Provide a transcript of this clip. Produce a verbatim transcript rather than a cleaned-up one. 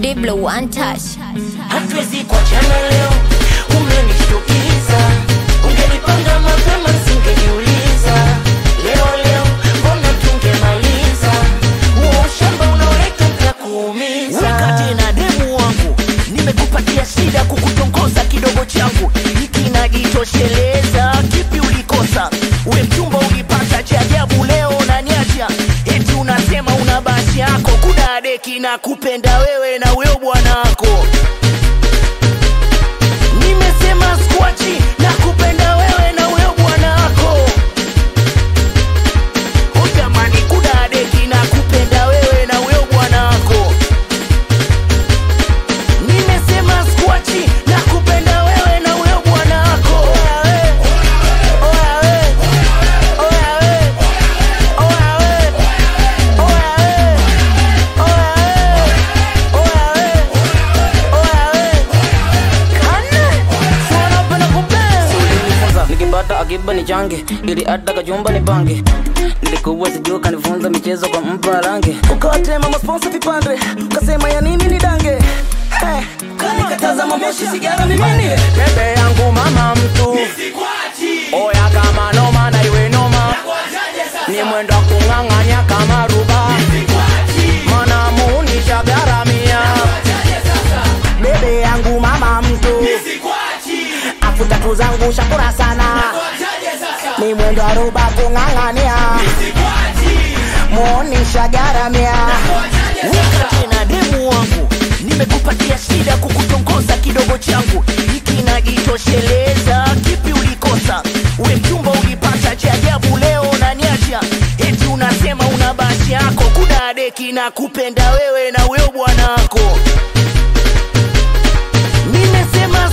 Diblo one touch. Hatuwezi kuachana leo, umenishtukiza. Ungenipanga mapema singejiuliza. Leo leo mbona tungemaliza? Huo shamba unaoleta utakuumiza. Wakati na demu wangu nimekupatia shida kukutongoza kidogo changu. Hiki najitosheleza, kipi ulikosa? We mchumba ulipata cha ajabu, leo unaniacha. Eti unasema una basi yako, kudadeki na kupenda wewe na wewe bwanako. Nimesema squachi na kupenda wewe na wewe bwanako. Utamani kudadeki na kupenda wewe na wewe bwanako. Nimesema squachi na kupenda wewe na wewe bwanako. Oya we, oya we, oya we, oya we, oya we, oya we, oya we, oya we. Kane, swana pena kupenda. Nilifunza nikipata akiba ni change, ili hata kajumba ni pange. Nilikuwa sijua kanifunza michezo kwa mpa range. Ukote mama sponsor vipande, ukasema ya nini ni dange. Hey, kanikataza mamoshi sigara mimini. Bebe yangu mama mtu nisikwachi. Oya kama noma na iwe noma, ni mwendo kunganganya kama ruba. Nisikwachi. Mana munisha garamia. Bebe yangu mama mtu nisikwachi. Afuta tuzangu shakura sana, ni mwendo aruba kungangania. Nisikwachi. Munisha garamia. Wakati na demu wangu nimekupatia shida kukutongoza kidogo changu. Hiki najitosheleza, kipi ulikosa? We mchumba ulipata cha ajabu, leo unaniacha. Eti unasema una basi yako, kudadeki na kupenda wewe na wewe bwanako. Nimesema